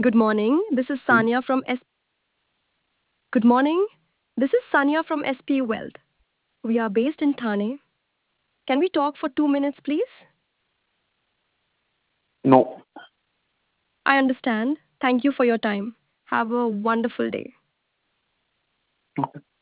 Good morning. This is Sanya from S. Good morning. This is Sanya from SP Wealth. We are based in Thane. Can we talk for 2 minutes, please? No. I understand. Thank you for your time. Have a wonderful day. Okay.